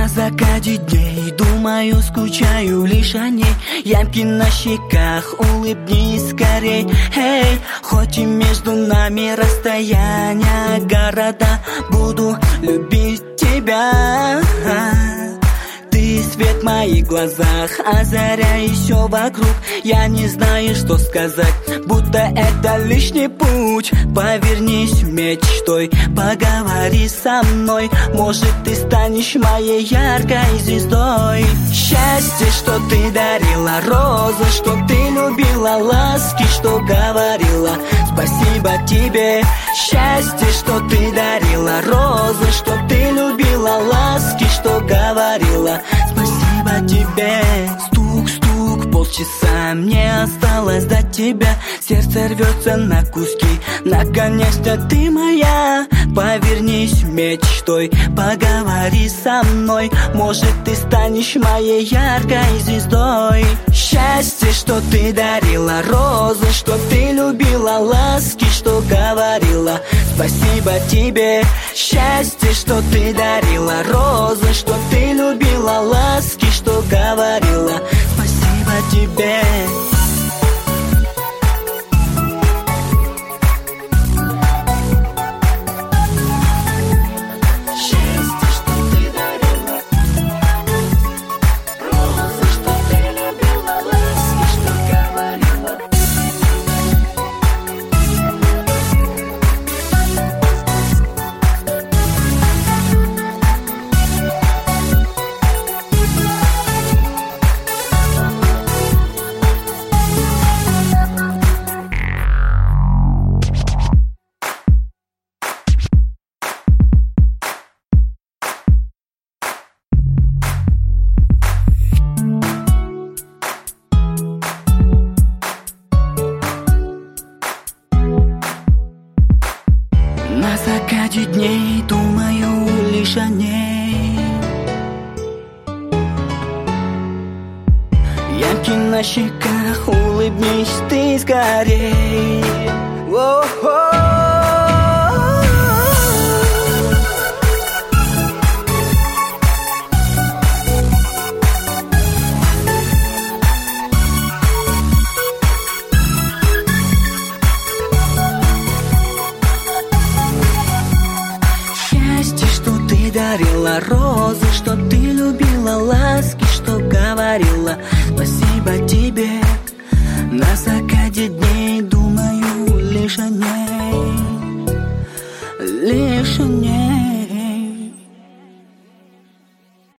На закате дней думаю, скучаю лишь о ней. Ямки на щеках, улыбнись скорей. Эй, хоть и между нами расстояние города, буду любить тебя. Ты свет в моих глазах, а заря еще вокруг. Я не знаю, что сказать, будто это лишний путь. Повернись мечтой, поговори со мной. Может, ты станешь моей яркой звездой. Счастье, что ты дарила розы, что ты любила ласки, что говорила спасибо тебе. Счастье, что ты дарила розы, что ты любила ласки, что говорила спасибо тебе. Стук-стук, полчаса мне осталось до тебя. Сердце рвется на куски, наконец-то ты моя. Повернись мечтой, поговори со мной. Может, ты станешь моей яркой звездой. Счастье, что ты дарила розы, что ты любила ласки, что говорила спасибо тебе. Счастье, что ты дарила розы, что ты любила ласки, что говорила спасибо тебе. На закате дней думаю лишь о ней. Ямки на щеках, улыбнись ты скорей. Дарила розы, что ты любила ласки, что говорила спасибо тебе. На закате дней думаю лишь о ней, лишь о ней.